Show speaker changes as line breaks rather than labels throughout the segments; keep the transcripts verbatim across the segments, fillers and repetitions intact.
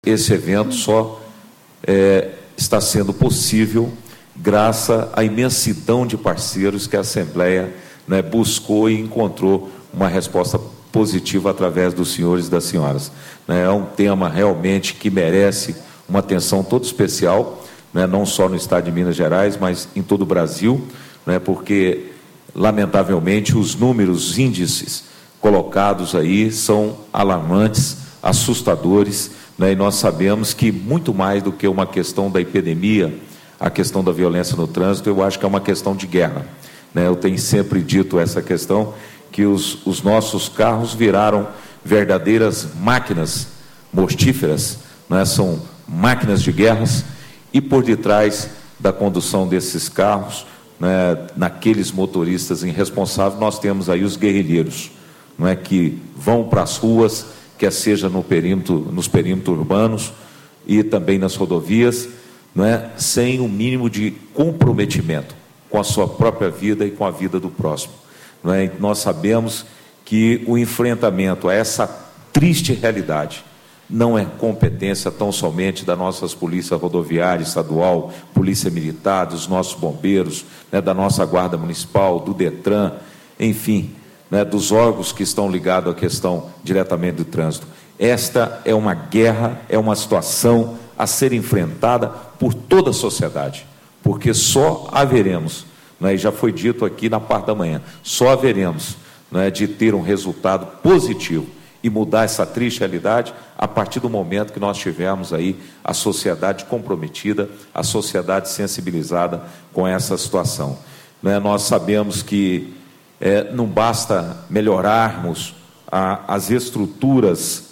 Esse evento só é, está sendo possível graças à imensidão de parceiros que a Assembleia, né, buscou e encontrou uma resposta positiva através dos senhores e das senhoras. Né, é um tema realmente que merece uma atenção toda especial, né, não só no estado de Minas Gerais, mas em todo o Brasil, né, porque, lamentavelmente, os números, os índices colocados aí são alarmantes, assustadores, né, e nós sabemos que muito mais do que uma questão da epidemia, a questão da violência no trânsito, eu acho que é uma questão de guerra. Né? Eu tenho sempre dito essa questão, que os, os nossos carros viraram verdadeiras máquinas mortíferas, né? São máquinas de guerras, e por detrás da condução desses carros, né, naqueles motoristas irresponsáveis, nós temos aí os guerrilheiros, não é, que vão para as ruas, quer seja no perímetro, nos perímetros urbanos e também nas rodovias, não é, sem o mínimo de comprometimento com a sua própria vida e com a vida do próximo. Não é? Nós sabemos que o enfrentamento a essa triste realidade não é competência tão somente das nossas polícias rodoviária, estadual, polícia militar, dos nossos bombeiros, né, da nossa guarda municipal, do DETRAN, enfim, né, dos órgãos que estão ligados à questão diretamente do trânsito. Esta é uma guerra, é uma situação a ser enfrentada por toda a sociedade, porque só haveremos, né, e já foi dito aqui na parte da manhã, só haveremos, né, de ter um resultado positivo e mudar essa triste realidade a partir do momento que nós tivermos aí a sociedade comprometida, a sociedade sensibilizada com essa situação. Né, nós sabemos que É, não basta melhorarmos a, as estruturas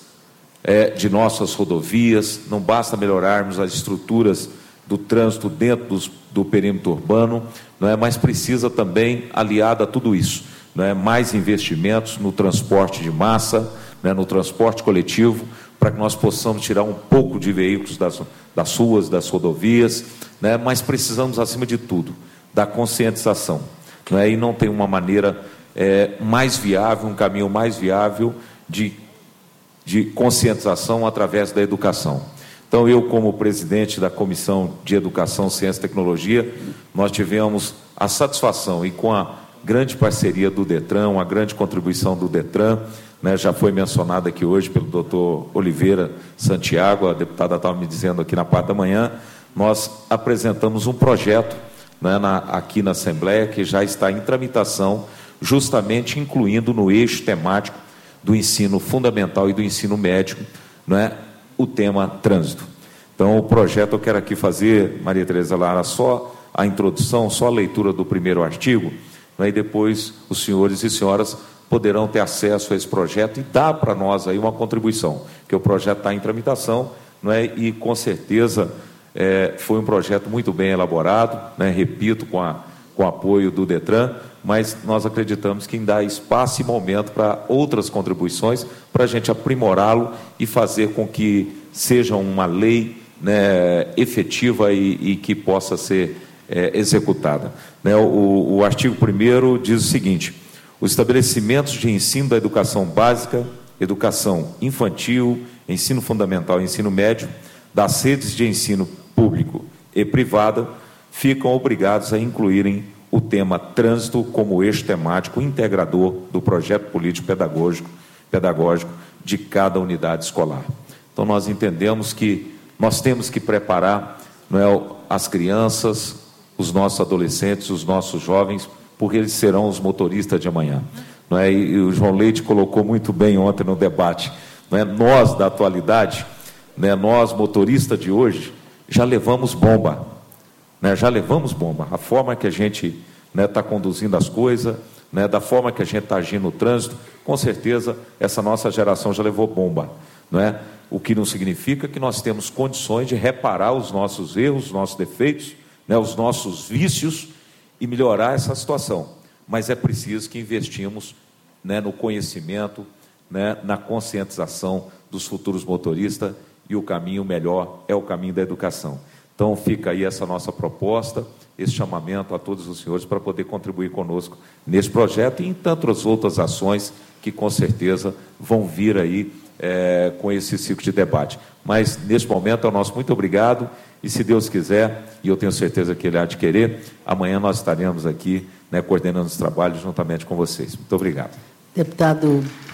é, de nossas rodovias, não basta melhorarmos as estruturas do trânsito dentro dos, do perímetro urbano, não é? Mas precisa também, aliado a tudo isso, não é? Mais investimentos no transporte de massa, não é? No transporte coletivo, para que nós possamos tirar um pouco de veículos das, das ruas, das rodovias, né? Mas precisamos, acima de tudo, da conscientização. Não é? E não tem uma maneira é, mais viável, um caminho mais viável de, de conscientização através da educação. Então, eu, como presidente da Comissão de Educação, Ciência e Tecnologia, nós tivemos a satisfação, e com a grande parceria do DETRAN, uma grande contribuição do DETRAN, né, já foi mencionada aqui hoje pelo doutor Oliveira Santiago, a deputada estava me dizendo aqui na parte da manhã, nós apresentamos um projeto, né, na, aqui na Assembleia, que já está em tramitação, justamente incluindo no eixo temático do ensino fundamental e do ensino médio, né, o tema trânsito. Então, o projeto, eu quero aqui fazer, Maria Tereza Lara, só a introdução, só a leitura do primeiro artigo, né, e depois os senhores e senhoras poderão ter acesso a esse projeto e dar para nós aí uma contribuição, que o projeto está em tramitação, não é, e com certeza É, foi um projeto muito bem elaborado, né, repito, com, a, com o apoio do DETRAN, mas nós acreditamos que ainda há espaço e momento para outras contribuições, para a gente aprimorá-lo e fazer com que seja uma lei, né, efetiva e, e que possa ser é, executada. Né, o, o artigo primeiro diz o seguinte: os estabelecimentos de ensino da educação básica, educação infantil, ensino fundamental e ensino médio, das redes de ensino público e privada, ficam obrigados a incluírem o tema trânsito como eixo temático integrador do projeto político pedagógico, pedagógico de cada unidade escolar. Então, nós entendemos que nós temos que preparar, não é, as crianças, os nossos adolescentes, os nossos jovens, porque eles serão os motoristas de amanhã. Não é? E o João Leite colocou muito bem ontem no debate, não é? Nós, da atualidade, né, nós, motoristas de hoje, já levamos bomba, né, já levamos bomba. A forma que a gente está, né, conduzindo as coisas, né, da forma que a gente está agindo no trânsito, com certeza essa nossa geração já levou bomba. Não é? O que não significa que nós temos condições de reparar os nossos erros, os nossos defeitos, né, os nossos vícios e melhorar essa situação. Mas é preciso que investimos, né, no conhecimento, né, na conscientização dos futuros motoristas, e o caminho melhor é o caminho da educação. Então, fica aí essa nossa proposta, esse chamamento a todos os senhores para poder contribuir conosco nesse projeto e em tantas outras ações que, com certeza, vão vir aí é, com esse ciclo de debate. Mas, neste momento, é o nosso muito obrigado, e se Deus quiser, e eu tenho certeza que Ele há de querer, amanhã nós estaremos aqui, né, coordenando os trabalhos juntamente com vocês. Muito obrigado.
Deputado